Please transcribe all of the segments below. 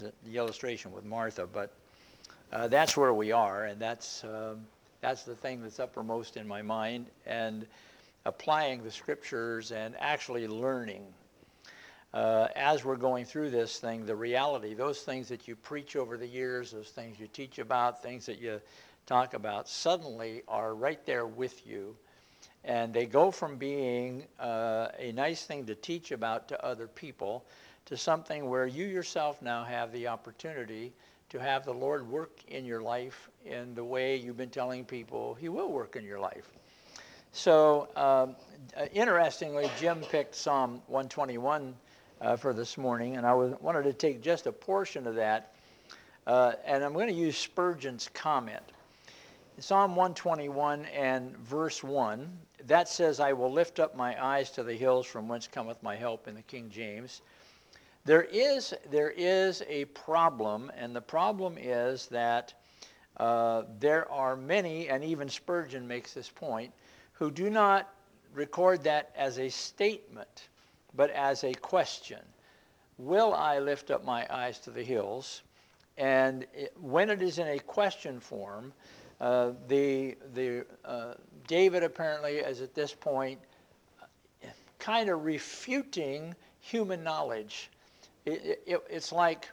the illustration with Martha, but that's where we are, and that's the thing that's uppermost in my mind, and applying the scriptures and actually learning. As we're going through this thing, the reality, those things that you preach over the years, those things you teach about, things that you talk about, suddenly are right there with you. And they go from being a nice thing to teach about to other people to something where you yourself now have the opportunity to have the Lord work in your life in the way you've been telling people He will work in your life. So interestingly, Jim picked Psalm 121 for this morning, and I wanted to take just a portion of that, and I'm going to use Spurgeon's comment. Psalm 121 and verse 1, that says, "I will lift up my eyes to the hills from whence cometh my help," in the King James. There is a problem, and the problem is that there are many, and even Spurgeon makes this point, who do not record that as a statement, but as a question. Will I lift up my eyes to the hills? And when it is in a question form, David apparently is at this point kind of refuting human knowledge. It's like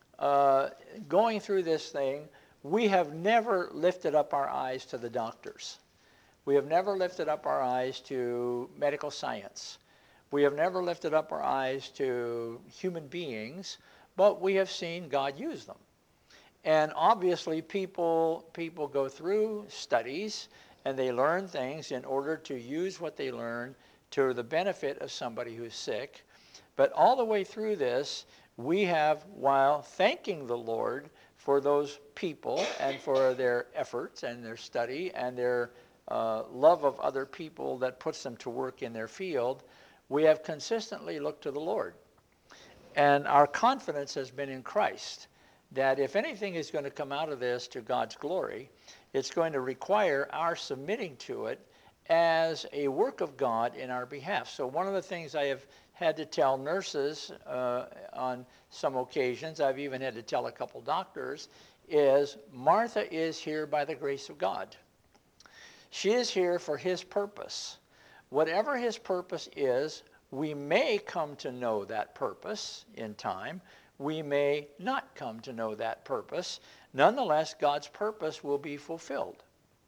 going through this thing. We have never lifted up our eyes to the doctors. We have never lifted up our eyes to medical science. We have never lifted up our eyes to human beings, but we have seen God use them. And obviously people go through studies and they learn things in order to use what they learn to the benefit of somebody who's sick. But all the way through this, we have, while thanking the Lord for those people and for their efforts and their study and their love of other people that puts them to work in their field, we have consistently looked to the Lord. And our confidence has been in Christ, that if anything is going to come out of this to God's glory, it's going to require our submitting to it as a work of God in our behalf. So one of the things I have had to tell nurses on some occasions, I've even had to tell a couple doctors, is Martha is here by the grace of God. She is here for His purpose. Whatever His purpose is, we may come to know that purpose in time. We may not come to know that purpose. Nonetheless, God's purpose will be fulfilled.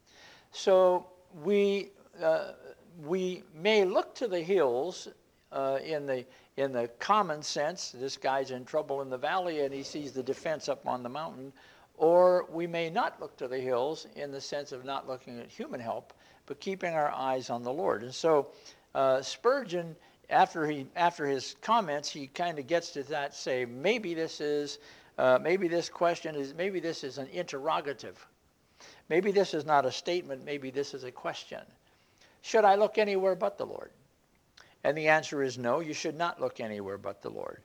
So we may look to the hills in the common sense. This guy's in trouble in the valley and he sees the defense up on the mountain. Or we may not look to the hills in the sense of not looking at human help, but keeping our eyes on the Lord. And so Spurgeon, after his comments, he kind of gets to that, say, maybe this is an interrogative. Maybe this is not a statement, maybe this is a question. Should I look anywhere but the Lord? And the answer is no, you should not look anywhere but the Lord.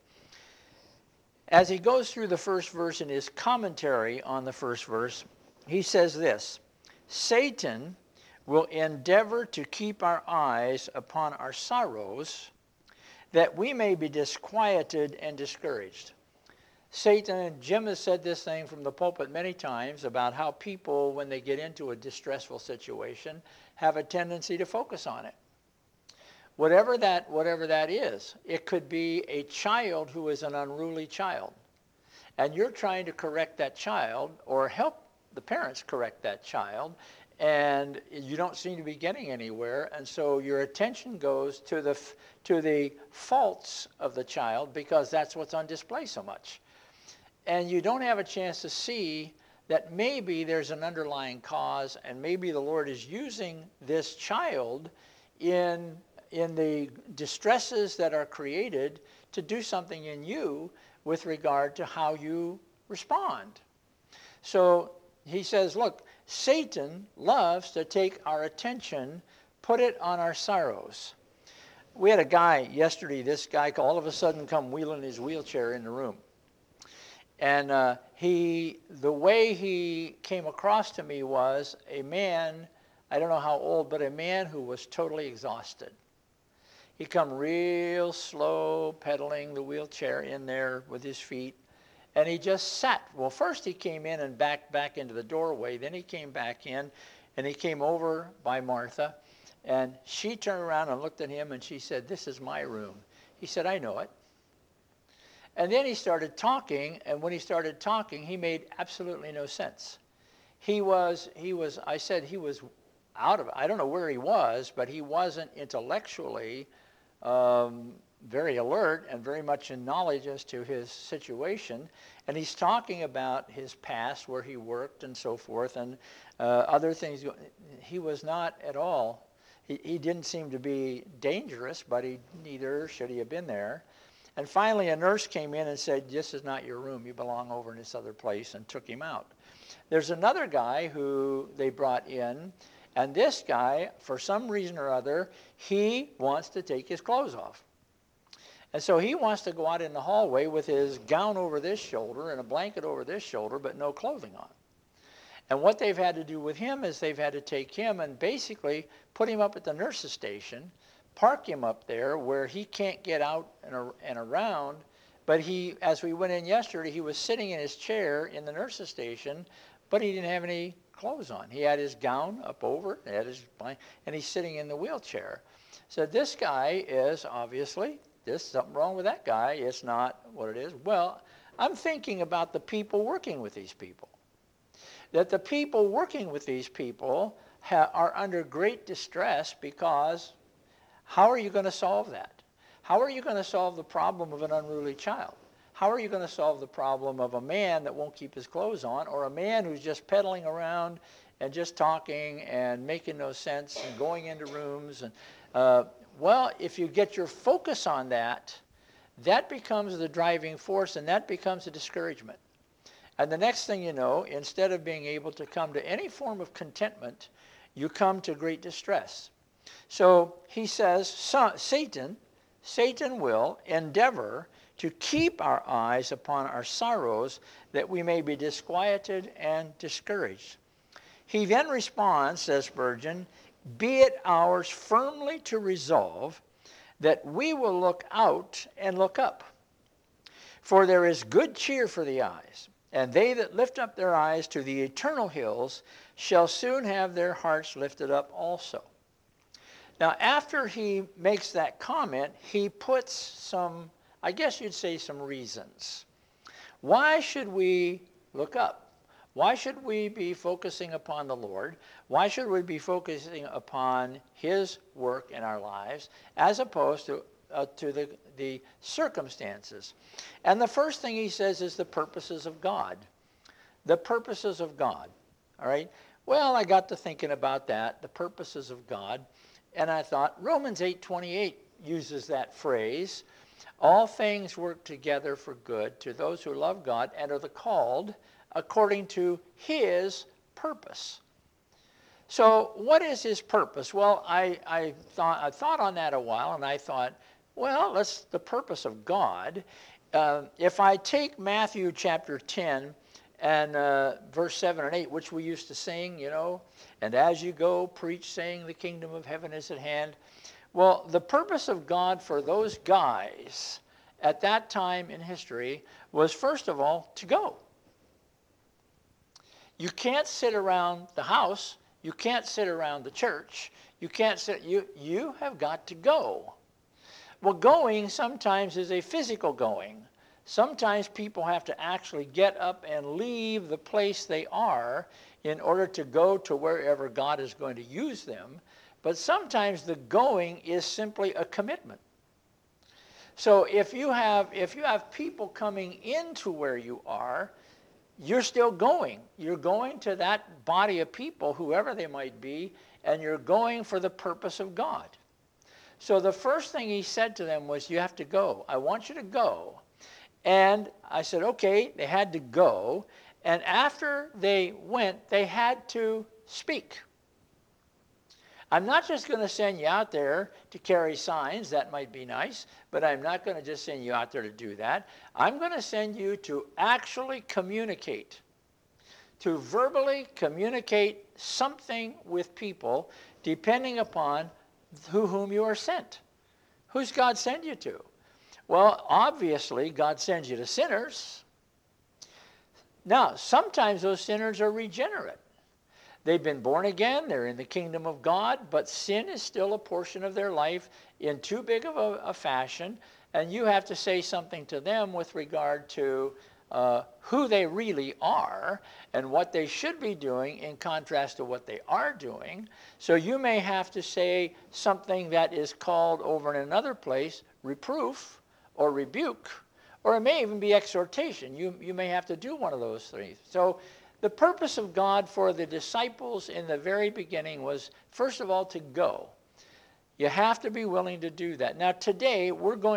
As he goes through the first verse in his commentary on the first verse, he says this: Satan will endeavor to keep our eyes upon our sorrows, that we may be disquieted and discouraged. Satan, and Jim has said this thing from the pulpit many times about how people, when they get into a distressful situation, have a tendency to focus on it. Whatever that is, it could be a child who is an unruly child, and you're trying to correct that child or help the parents correct that child, and you don't seem to be getting anywhere, and so your attention goes to the faults of the child because that's what's on display so much. And you don't have a chance to see that maybe there's an underlying cause, and maybe the Lord is using this child in the distresses that are created to do something in you with regard to how you respond. So he says, look, Satan loves to take our attention, put it on our sorrows. We had a guy yesterday, this guy all of a sudden come wheeling his wheelchair in the room. And the way he came across to me was a man, I don't know how old, but a man who was totally exhausted. He come real slow, pedaling the wheelchair in there with his feet. And he just sat. Well, first he came in and back into the doorway. Then he came back in, and he came over by Martha. And she turned around and looked at him, and she said, "This is my room." He said, "I know it." And then he started talking, and when he started talking, he made absolutely no sense. I said he was out of, I don't know where he was, but he wasn't intellectually very alert and very much in knowledge as to his situation. And he's talking about his past, where he worked and so forth, and other things. He was not at all, he didn't seem to be dangerous, but neither should he have been there. And finally a nurse came in and said, "This is not your room, you belong over in this other place," and took him out. There's another guy who they brought in, and this guy, for some reason or other, he wants to take his clothes off. And so he wants to go out in the hallway with his gown over this shoulder and a blanket over this shoulder, but no clothing on. And what they've had to do with him is they've had to take him and basically put him up at the nurse's station, park him up there where he can't get out and around. But as we went in yesterday, he was sitting in his chair in the nurse's station, but he didn't have any clothes on. He had his gown up over, had his blanket, and he's sitting in the wheelchair. So this guy is obviously, there's something wrong with that guy. It's not what it is. Well, I'm thinking about the people working with these people. That the people working with these people are under great distress, because how are you going to solve that? How are you going to solve the problem of an unruly child? How are you going to solve the problem of a man that won't keep his clothes on, or a man who's just peddling around and just talking and making no sense and going into rooms? And well, if you get your focus on that, that becomes the driving force, and that becomes a discouragement. And the next thing you know, instead of being able to come to any form of contentment, you come to great distress. So he says, Satan will endeavor to keep our eyes upon our sorrows, that we may be disquieted and discouraged. He then responds, says Spurgeon, "Be it ours firmly to resolve that we will look out and look up. For there is good cheer for the eyes, and they that lift up their eyes to the eternal hills shall soon have their hearts lifted up also." Now, after he makes that comment, he puts some, I guess you'd say, some reasons. Why should we look up? Why should we be focusing upon the Lord? Why should we be focusing upon his work in our lives, as opposed to the circumstances? And the first thing he says is the purposes of God. The purposes of God. All right? Well, I got to thinking about that, the purposes of God. And I thought Romans 8:28 uses that phrase. All things work together for good to those who love God and are the called according to his purpose. So what is his purpose? Well, I thought on that a while, and I thought, well, that's the purpose of God. If I take Matthew chapter 10 and verse 7 and 8, which we used to sing, you know, "And as you go, preach, saying, the kingdom of heaven is at hand." Well, the purpose of God for those guys at that time in history was, first of all, to go. You can't sit around the house. You can't sit around the church. You can't sit, you have got to go. Well, going sometimes is a physical going. Sometimes people have to actually get up and leave the place they are in order to go to wherever God is going to use them. But sometimes the going is simply a commitment. So if you have people coming into where you are, you're still going. You're going to that body of people, whoever they might be, and you're going for the purpose of God. So the first thing he said to them was, you have to go. I want you to go. And I said, okay, they had to go. And after they went, they had to speak. I'm not just going to send you out there to carry signs. That might be nice, but I'm not going to just send you out there to do that. I'm going to send you to actually communicate, to verbally communicate something with people, depending upon whom you are sent. Who's God send you to? Well, obviously, God sends you to sinners. Now, sometimes those sinners are regenerate. They've been born again, they're in the kingdom of God, but sin is still a portion of their life in too big of a fashion, and you have to say something to them with regard to who they really are and what they should be doing in contrast to what they are doing. So you may have to say something that is called over in another place reproof or rebuke, or it may even be exhortation. You may have to do one of those three. So the purpose of God for the disciples in the very beginning was, first of all, to go. You have to be willing to do that. Now today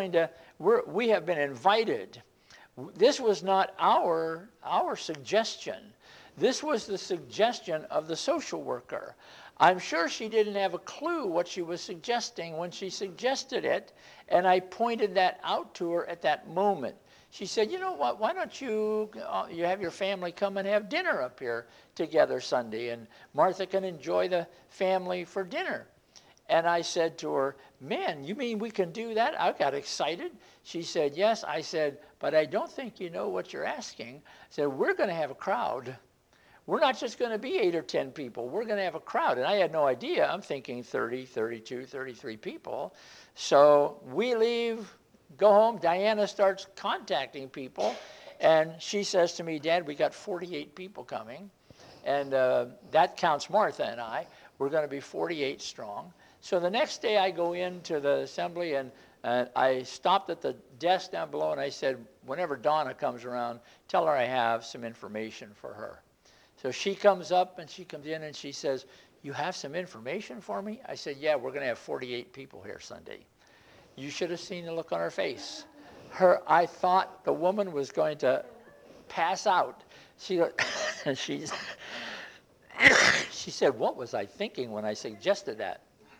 we have been invited. This was not our suggestion. This was the suggestion of the social worker. I'm sure she didn't have a clue what she was suggesting when she suggested it, and I pointed that out to her at that moment. She said, you know what, why don't you have your family come and have dinner up here together Sunday, and Martha can enjoy the family for dinner. And I said to her, man, you mean we can do that? I got excited. She said, yes. I said, but I don't think you know what you're asking. I said, we're going to have a crowd. We're not just going to be 8 or 10 people. We're going to have a crowd. And I had no idea. I'm thinking 30, 32, 33 people. So we leave, go home. Diana starts contacting people. And she says to me, Dad, we got 48 people coming. And that counts Martha and I. We're going to be 48 strong. So the next day I go into the assembly, and I stopped at the desk down below, and I said, whenever Donna comes around, tell her I have some information for her. So she comes up, and she comes in, and she says, you have some information for me? I said, yeah, we're going to have 48 people here Sunday. You should have seen the look on her face. I thought the woman was going to pass out. She said, what was I thinking when I suggested that?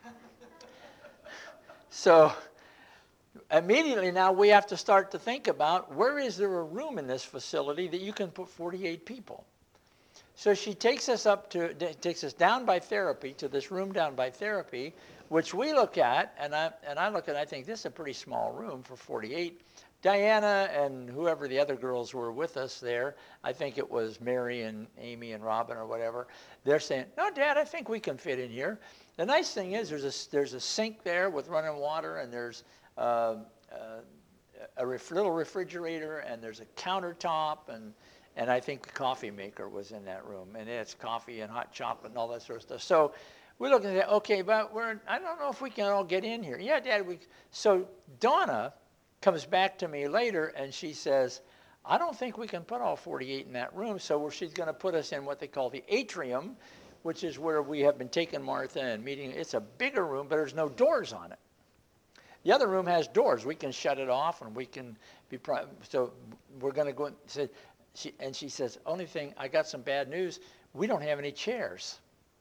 So immediately now we have to start to think about, where is there a room in this facility that you can put 48 people? So she takes us down by therapy to this room down by therapy, which we look at, and I look at, I think this is a pretty small room for 48. Diana and whoever the other girls were with us there, I think it was Mary and Amy and Robin or whatever, they're saying, no, Dad, I think we can fit in here. The nice thing is there's a sink there with running water, and there's a little refrigerator, and there's a countertop, and I think the coffee maker was in that room, and it's coffee and hot chocolate and all that sort of stuff. So we look at that, okay, but I don't know if we can all get in here. Yeah, Dad, so Donna comes back to me later, and she says, I don't think we can put all 48 in that room, so she's going to put us in what they call the atrium, which is where we have been taking Martha and meeting. It's a bigger room, but there's no doors on it. The other room has doors. We can shut it off, and we can be so we're going to go and she says, only thing, I got some bad news. We don't have any chairs.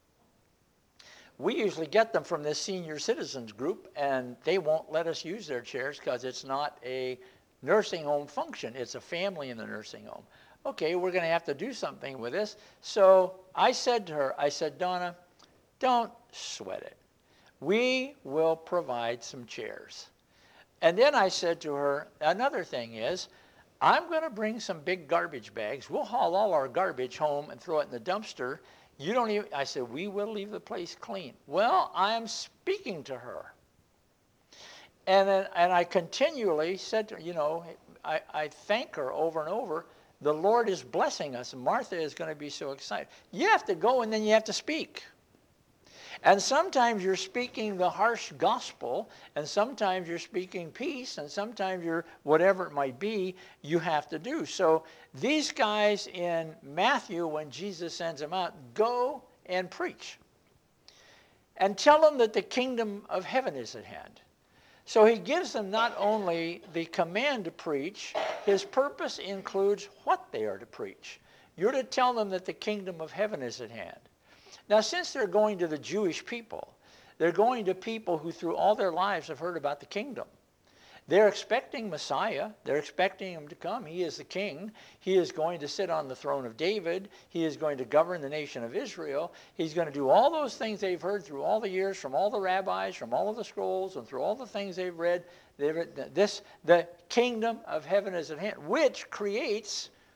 We usually get them from this senior citizens group, and they won't let us use their chairs because it's not a nursing home function. It's a family in the nursing home. Okay, we're going to have to do something with this. So I said to her, I said, Donna, don't sweat it. We will provide some chairs. And then I said to her, another thing is, I'm going to bring some big garbage bags. We'll haul all our garbage home and throw it in the dumpster. I said, we will leave the place clean. Well, I am speaking to her. And I continually said to her, I thank her over and over. The Lord is blessing us, and Martha is going to be so excited. You have to go, and then you have to speak. And sometimes you're speaking the harsh gospel, and sometimes you're speaking peace, and sometimes you're whatever it might be, you have to do. So these guys in Matthew, when Jesus sends them out, go and preach. And tell them that the kingdom of heaven is at hand. So he gives them not only the command to preach, his purpose includes what they are to preach. You're to tell them that the kingdom of heaven is at hand. Now, since they're going to the Jewish people, they're going to people who through all their lives have heard about the kingdom. They're expecting Messiah. They're expecting him to come. He is the king. He is going to sit on the throne of David. He is going to govern the nation of Israel. He's going to do all those things they've heard through all the years from all the rabbis, from all of the scrolls, and through all the things they've read. The kingdom of heaven is at hand, which creates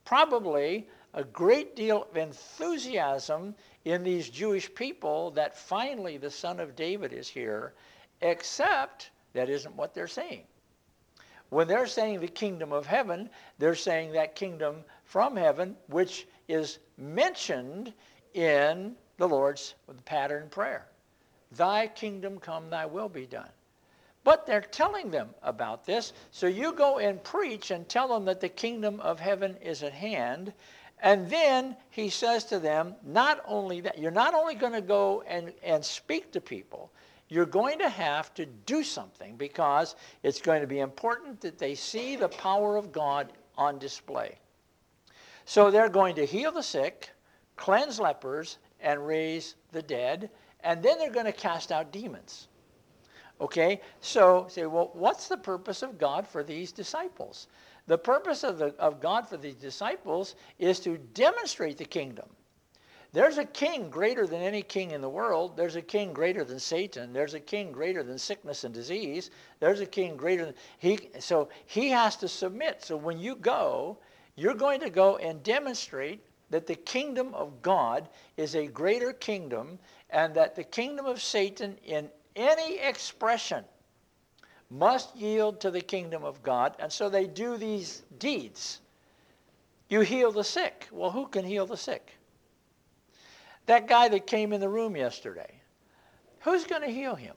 probably a great deal of enthusiasm in these Jewish people that finally the Son of David is here, except that isn't what they're saying. When they're saying the kingdom of heaven, they're saying that kingdom from heaven, which is mentioned in the Lord's pattern prayer. Thy kingdom come, thy will be done. But they're telling them about this. So you go and preach and tell them that the kingdom of heaven is at hand. And then he says to them, not only that, you're not only going to go and speak to people, you're going to have to do something, because it's going to be important that they see the power of God on display. So they're going to heal the sick, cleanse lepers, and raise the dead, and then they're going to cast out demons. Okay, so say, well, what's the purpose of God for these disciples? The purpose of God for these disciples is to demonstrate the kingdom. There's a king greater than any king in the world. There's a king greater than Satan. There's a king greater than sickness and disease. There's a king greater than so he has to submit. So when you go, you're going to go and demonstrate that the kingdom of God is a greater kingdom, and that the kingdom of Satan in any expression must yield to the kingdom of God. And so they do these deeds. You heal the sick. Well, who can heal the sick? That guy that came in the room yesterday, who's going to heal him?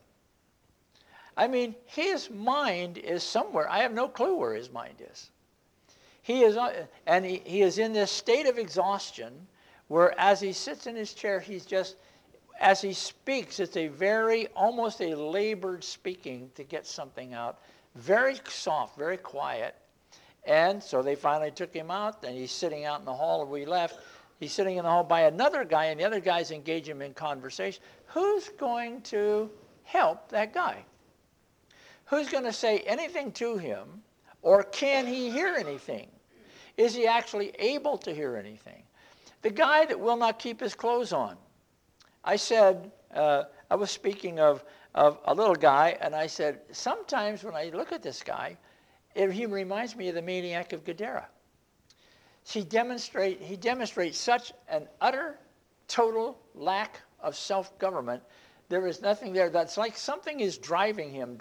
I mean, his mind is somewhere. I have no clue where his mind is. He is, and he is in this state of exhaustion where as he sits in his chair, he's just, as he speaks, it's almost a labored speaking to get something out. Very soft, very quiet. And so they finally took him out, and he's sitting out in the hall where we left. He's sitting in the hall by another guy, and the other guy's engaging him in conversation. Who's going to help that guy? Who's going to say anything to him, or can he hear anything? Is he actually able to hear anything? The guy that will not keep his clothes on. I said, I was speaking of a little guy, and I said, sometimes when I look at this guy, he reminds me of the maniac of Gadara. He demonstrates such an utter, total lack of self-government. There is nothing there. That's like something is driving him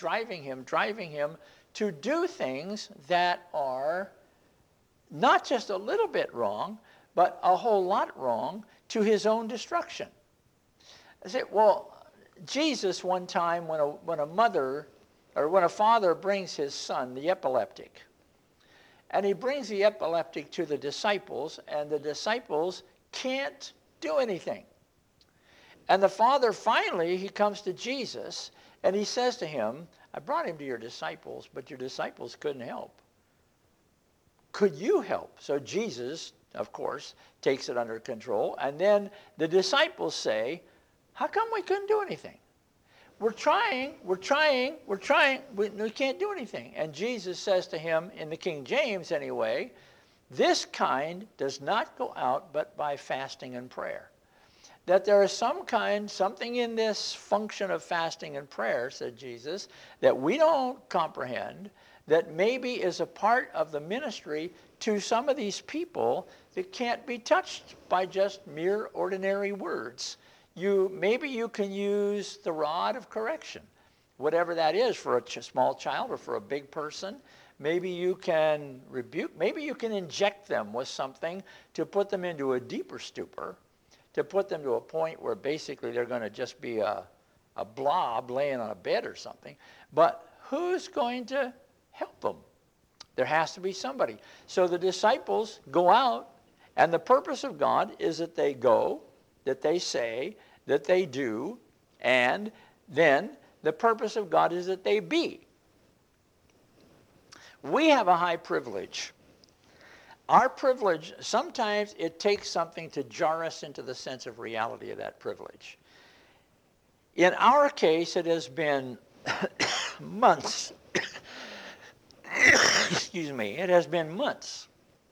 to do things that are not just a little bit wrong, but a whole lot wrong, to his own destruction. I say, well, Jesus one time when a father brings his son, the epileptic, and he brings the epileptic to the disciples, and the disciples can't do anything. And the father finally, he comes to Jesus, and he says to him, I brought him to your disciples, but your disciples couldn't help. Could you help? So Jesus, of course, takes it under control. And then the disciples say, how come we couldn't do anything? We're trying, we can't do anything. And Jesus says to him, in the King James anyway, this kind does not go out but by fasting and prayer. That there is something in this function of fasting and prayer, said Jesus, that we don't comprehend, that maybe is a part of the ministry to some of these people that can't be touched by just mere ordinary words. Maybe you can use the rod of correction, whatever that is, for a small child or for a big person. Maybe you can rebuke, maybe you can inject them with something to put them into a deeper stupor, to put them to a point where basically they're going to just be a blob laying on a bed or something. But who's going to help them? There has to be somebody. So the disciples go out, and the purpose of God is that they go, that they say, that they do, and then the purpose of God is that they be. We have a high privilege. Our privilege, sometimes it takes something to jar us into the sense of reality of that privilege. In our case, it has been months. Excuse me, it has been months.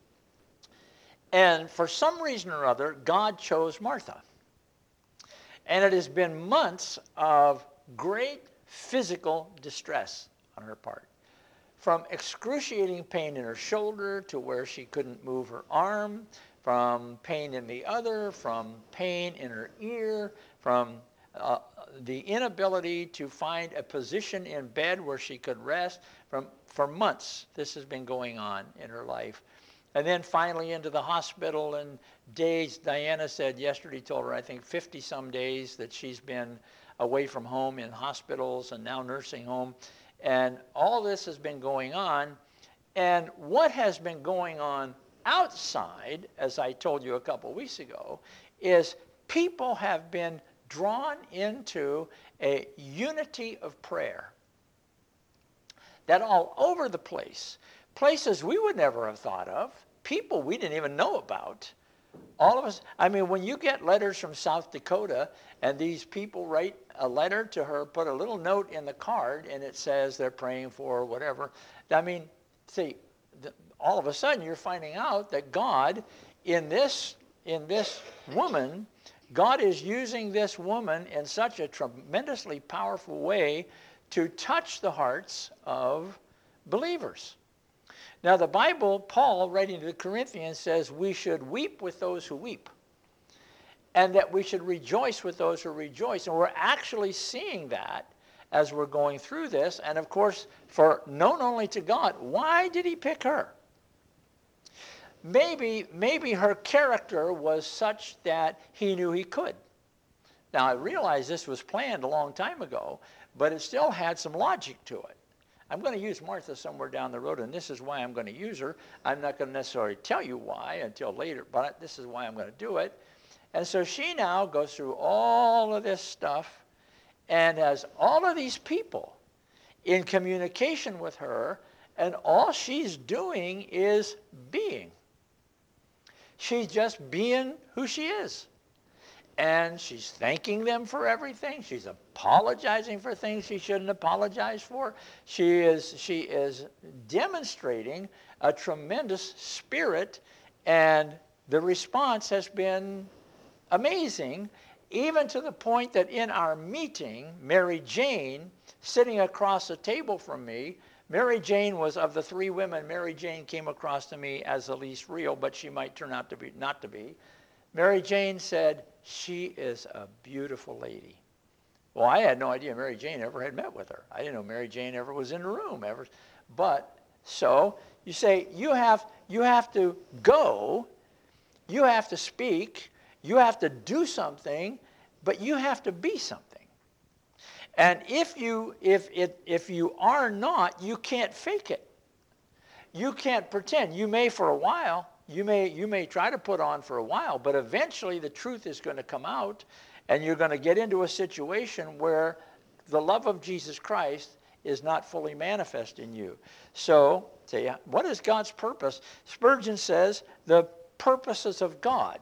And for some reason or other, God chose Martha. And it has been months of great physical distress on her part. from excruciating pain in her shoulder to where she couldn't move her arm, from pain in the other, from pain in her ear, from the inability to find a position in bed where she could rest. For months, this has been going on in her life. And then finally into the hospital, and days, Diana said yesterday, told her, I think 50 some days that she's been away from home in hospitals and now nursing home. And all this has been going on. And what has been going on outside, as I told you a couple weeks ago, is people have been drawn into a unity of prayer. That all over the place, places we would never have thought of, people we didn't even know about. All of us, I mean, when you get letters from South Dakota and these people write a letter to her, put a little note in the card, and it says they're praying for whatever. I mean, see, all of a sudden you're finding out that God, in this woman, God is using this woman in such a tremendously powerful way to touch the hearts of believers. Now the Bible, Paul, writing to the Corinthians, says we should weep with those who weep, and that we should rejoice with those who rejoice. And we're actually seeing that as we're going through this. And of course, for known only to God, why did he pick her? Maybe her character was such that he knew he could. Now I realize this was planned a long time ago, but it still had some logic to it. I'm going to use Martha somewhere down the road, and this is why I'm going to use her. I'm not going to necessarily tell you why until later, but this is why I'm going to do it. And so she now goes through all of this stuff and has all of these people in communication with her, and all she's doing is being. She's just being who she is. And she's thanking them for everything. She's apologizing for things she shouldn't apologize for. She is demonstrating a tremendous spirit, and the response has been amazing, even to the point that in our meeting, Mary Jane, sitting across the table from me, Mary Jane was, of the three women, Mary Jane came across to me as the least real, but she might turn out to be not to be. Mary Jane said, she is a beautiful lady. Well, I had no idea Mary Jane ever had met with her. I didn't know Mary Jane ever was in the room ever. But so you say you have to go, you have to speak, you have to do something, but you have to be something. And if you are not, you can't fake it. You can't pretend. You may for a while. You may try to put on for a while, but eventually the truth is going to come out, and you're going to get into a situation where the love of Jesus Christ is not fully manifest in you. So, say, what is God's purpose? Spurgeon says, the purposes of God.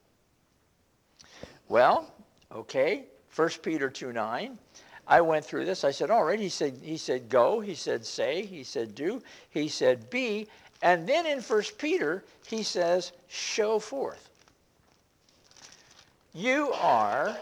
Well, okay, 1 Peter 2:9. I went through this. I said, all right, he said go, he said say, he said do, he said be. And then in 1 Peter, he says, show forth. You are.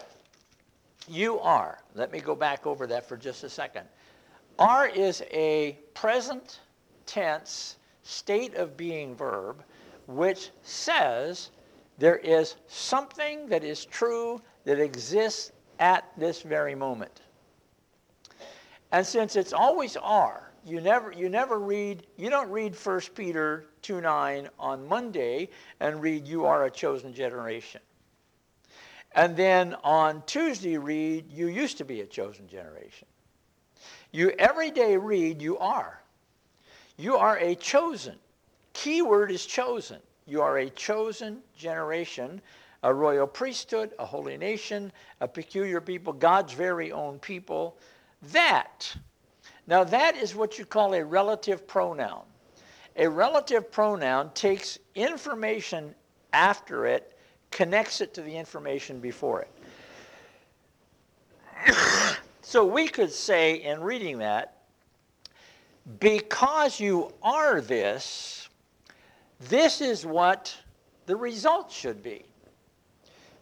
Let me go back over that for just a second. Are is a present tense state of being verb, which says there is something that is true that exists at this very moment. And since it's always are, you don't read 1 Peter 2:9 on Monday and read you are a chosen generation. And then on Tuesday read you used to be a chosen generation. You every day read you are. You are a chosen. Key word is chosen. You are a chosen generation, a royal priesthood, a holy nation, a peculiar people, God's very own people. Now that is what you call a relative pronoun. A relative pronoun takes information after it, connects it to the information before it. So we could say in reading that, because you are this, this is what the result should be.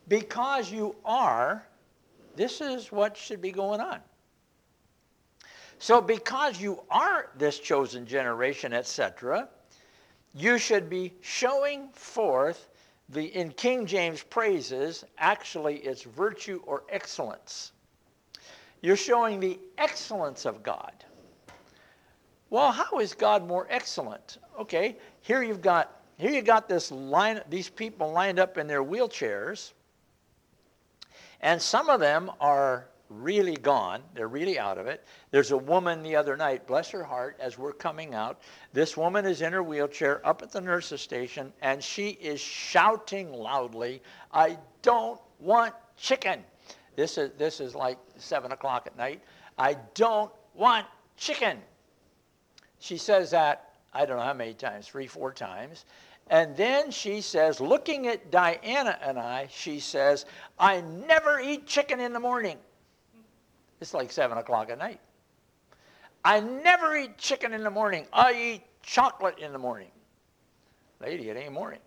Because you are, this is what should be going on. So because you are this chosen generation, etc., you should be showing forth in King James praises, actually it's virtue or excellence. You're showing the excellence of God. Well, how is God more excellent? Okay, here you got these people lined up in their wheelchairs, and some of them are really gone. They're really out of it. There's a woman the other night, bless her heart, as we're coming out. This woman is in her wheelchair up at the nurse's station, and she is shouting loudly, "I don't want chicken." This is like 7 o'clock at night. "I don't want chicken." She says that, I don't know how many times, 3, 4 times. And then she says, looking at Diana and I, she says, "I never eat chicken in the morning." It's like 7 o'clock at night. "I never eat chicken in the morning. I eat chocolate in the morning." Lady, it ain't morning.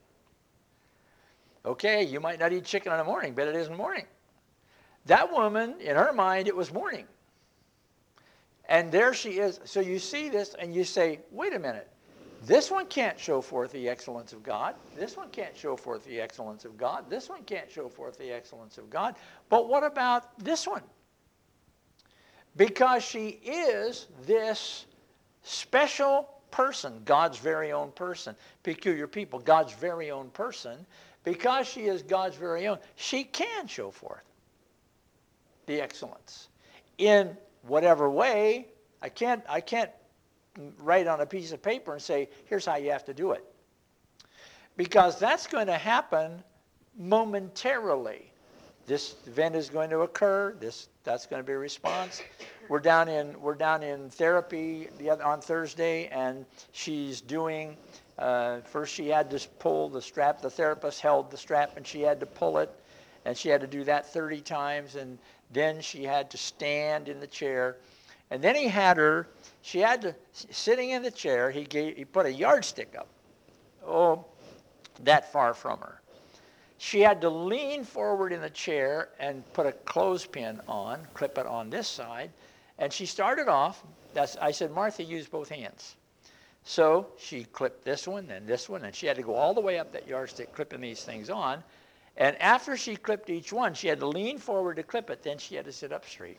Okay, you might not eat chicken in the morning, but it isn't morning. That woman, in her mind, it was morning. And there she is. So you see this and you say, wait a minute. This one can't show forth the excellence of God. This one can't show forth the excellence of God. This one can't show forth the excellence of God. But what about this one? Because she is this special person, God's very own person, peculiar people, God's very own person. Because she is God's very own, she can show forth the excellence in whatever way. I can't write on a piece of paper and say, here's how you have to do it. Because that's going to happen momentarily. This event is going to occur. That's going to be a response. We're down in therapy on Thursday, and she's doing. First, she had to pull the strap. The therapist held the strap, and she had to pull it, and she had to do that 30 times, and then she had to stand in the chair, and then she had to sitting in the chair. He put a yardstick up, that far from her. She had to lean forward in the chair and put a clothespin on, clip it on this side. And she started off, I said, Martha, use both hands. So she clipped this one and this one, and she had to go all the way up that yardstick clipping these things on. And after she clipped each one, she had to lean forward to clip it. Then she had to sit up straight.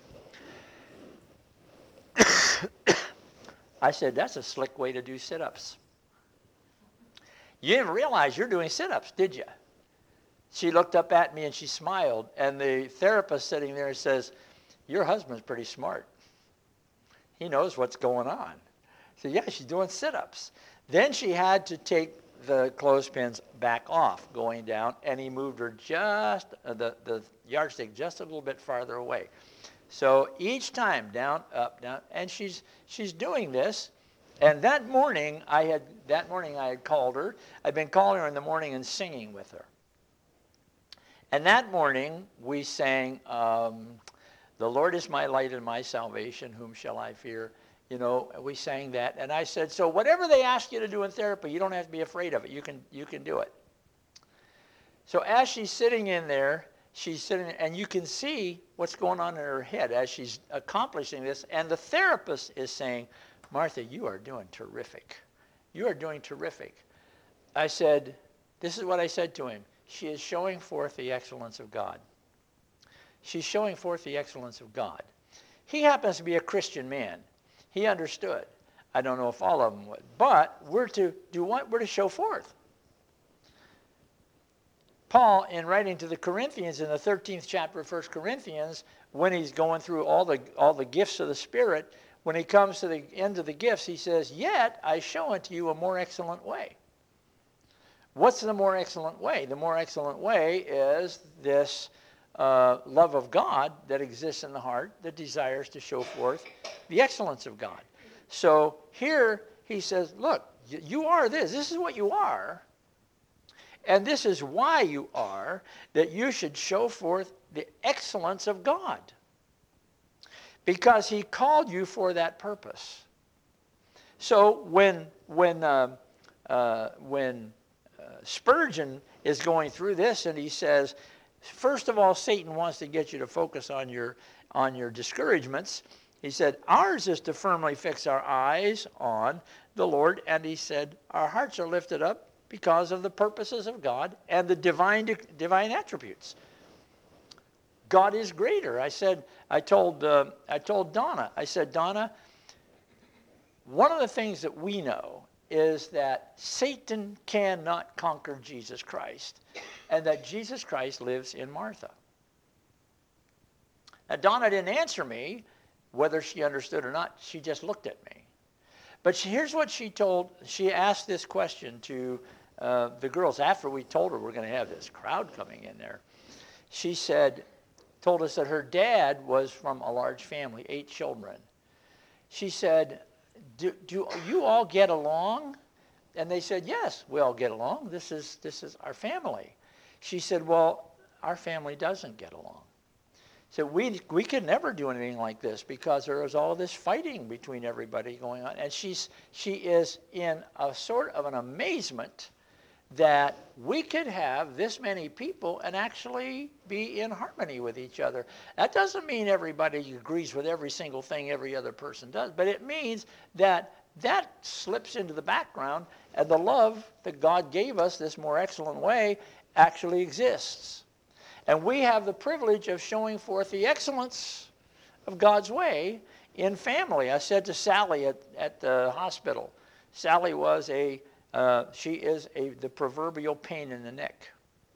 I said, that's a slick way to do sit-ups. You didn't realize you're doing sit-ups, did you? She looked up at me and she smiled, and the therapist sitting there says, your husband's pretty smart. He knows what's going on. So yeah, she's doing sit-ups. Then she had to take the clothespins back off going down, and he moved her just, the yardstick just a little bit farther away. So each time, down, up, down, and she's doing this. And that morning I had called her. I'd been calling her in the morning and singing with her. And that morning, we sang, the Lord is my light and my salvation, whom shall I fear? You know, we sang that. And I said, so whatever they ask you to do in therapy, you don't have to be afraid of it. You can do it. So as she's sitting in there, and you can see what's going on in her head as she's accomplishing this. And the therapist is saying, Martha, you are doing terrific. You are doing terrific. I said, this is what I said to him. She is showing forth the excellence of God. She's showing forth the excellence of God. He happens to be a Christian man. He understood. I don't know if all of them would. But we're to do what? We're to show forth. Paul, in writing to the Corinthians in the 13th chapter of 1 Corinthians, when he's going through all the gifts of the Spirit, when he comes to the end of the gifts, he says, yet I show unto you a more excellent way. What's the more excellent way? The more excellent way is this love of God that exists in the heart that desires to show forth the excellence of God. So here he says, look, you are this. This is what you are. And this is why you are, that you should show forth the excellence of God. Because he called you for that purpose. So when Spurgeon is going through this and he says, first of all, Satan wants to get you to focus on your discouragements. He said, ours is to firmly fix our eyes on the Lord. And he said, our hearts are lifted up because of the purposes of God and the divine attributes. God is greater. I told Donna, I said, Donna, one of the things that we know is that Satan cannot conquer Jesus Christ, and that Jesus Christ lives in Martha. Now, Donna didn't answer me whether she understood or not. She just looked at me. But here's what she told. She asked this question to the girls after we told her we're going to have this crowd coming in there. She told us that her dad was from a large family, 8 children. She said, do you all get along? And they said, yes, we all get along. This is our family. She said, well, our family doesn't get along. So we could never do anything like this because there is all this fighting between everybody going on. And she is in a sort of an amazement that we could have this many people and actually be in harmony with each other. That doesn't mean everybody agrees with every single thing every other person does, but it means that slips into the background, and the love that God gave us this more excellent way actually exists. And we have the privilege of showing forth the excellence of God's way in family. I said to Sally at the hospital, Sally was she is the proverbial pain in the neck.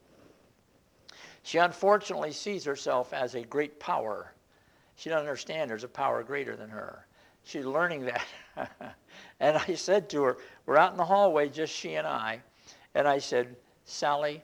She unfortunately sees herself as a great power. She doesn't understand there's a power greater than her. She's learning that. And I said to her, we're out in the hallway, just she and I said, Sally,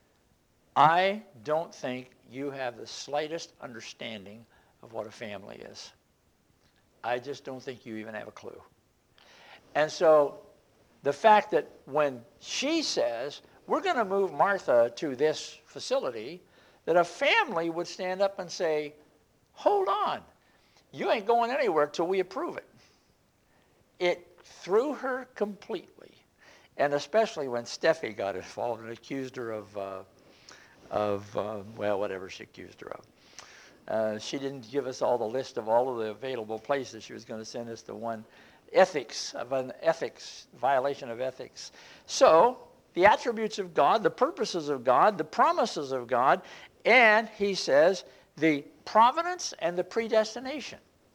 I don't think you have the slightest understanding of what a family is. I just don't think you even have a clue. And so the fact that when she says, we're going to move Martha to this facility, that a family would stand up and say, hold on, you ain't going anywhere till we approve it. It threw her completely. And especially when Steffi got involved and accused her of whatever she accused her of. She didn't give us all the list of all of the available places. She was going to send us to one violation of ethics. So, the attributes of God, the purposes of God, the promises of God, and he says, the providence and the predestination.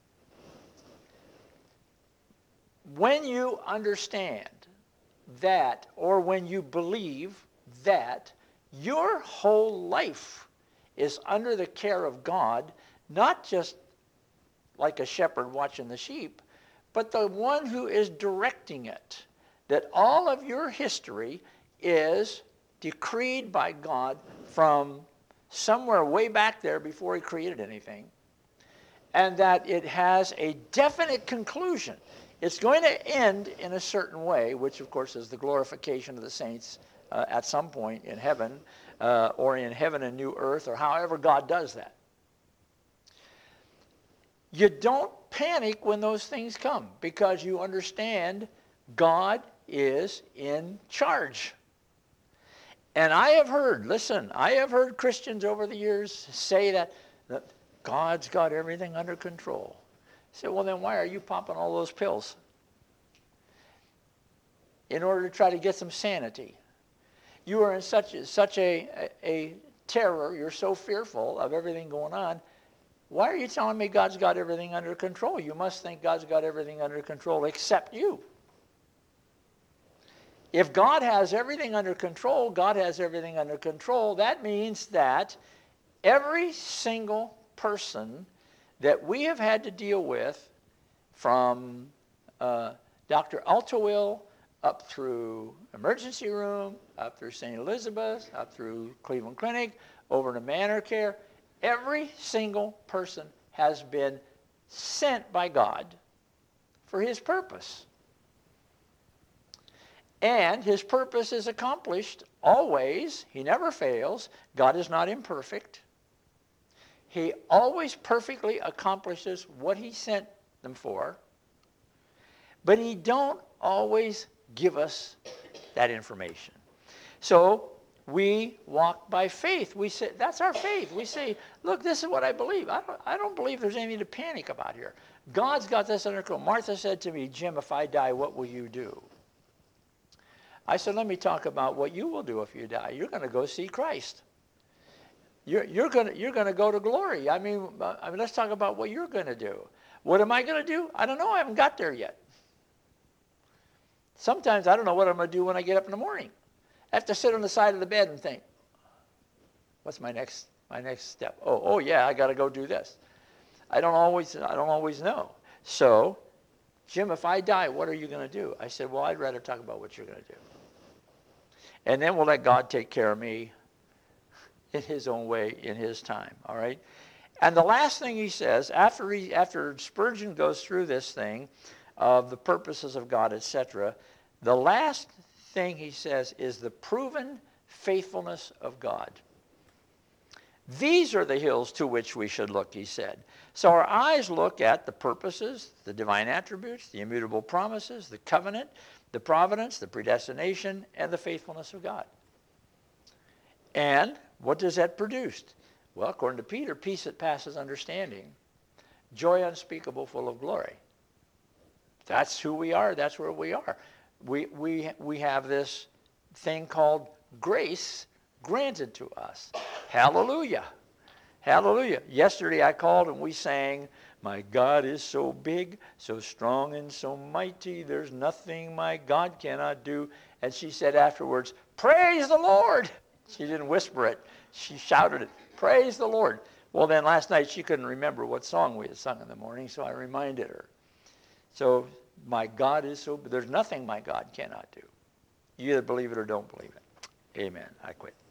When you understand that, or when you believe that your whole life is under the care of God, not just like a shepherd watching the sheep, but the one who is directing it, that all of your history is decreed by God from somewhere way back there before he created anything, and that it has a definite conclusion. It's going to end in a certain way, which of course is the glorification of the saints at some point in heaven, or in heaven and new earth, or however God does that. You don't panic when those things come because you understand God is in charge. And I have heard Christians over the years say that God's got everything under control. I said, well, then why are you popping all those pills? In order to try to get some sanity. You are in such a terror, you're so fearful of everything going on. Why are you telling me God's got everything under control? You must think God's got everything under control except you. If God has everything under control, God has everything under control. That means that every single person that we have had to deal with, from Dr. Altowill up through emergency room, up through St. Elizabeth, up through Cleveland Clinic, over to Manor Care, every single person has been sent by God for his purpose. And his purpose is accomplished always. He never fails. God is not imperfect. He always perfectly accomplishes what he sent them for. But he don't always give us that information. So we walk by faith. We say, that's our faith. We say, look, this is what I believe. I don't believe there's anything to panic about here. God's got this under control. Martha said to me, Jim, if I die, what will you do? I said, let me talk about what you will do if you die. You're going to go see Christ. You're going to go to glory. I mean, let's talk about what you're going to do. What am I going to do? I don't know. I haven't got there yet. Sometimes I don't know what I'm going to do when I get up in the morning. I have to sit on the side of the bed and think, what's my next step? Oh yeah, I got to go do this. I don't always know. So, Jim, if I die, what are you going to do? I said, well, I'd rather talk about what you're going to do. And then we'll let God take care of me in his own way, in his time, all right? And the last thing he says, after Spurgeon goes through this thing of the purposes of God, etc., the last thing he says is the proven faithfulness of God. These are the hills to which we should look, he said. So our eyes look at the purposes, the divine attributes, the immutable promises, the covenant, the providence, the predestination, and the faithfulness of God. And what does that produce? Well, according to Peter, peace that passes understanding, joy unspeakable, full of glory. That's who we are. That's where we are. We have this thing called grace granted to us. Hallelujah. Hallelujah. Yesterday I called and we sang, my God is so big, so strong and so mighty, there's nothing my God cannot do. And she said afterwards, praise the Lord. She didn't whisper it. She shouted it, praise the Lord. Well, then last night she couldn't remember what song we had sung in the morning, so I reminded her. So my God is so big. There's nothing my God cannot do. You either believe it or don't believe it. Amen. I quit.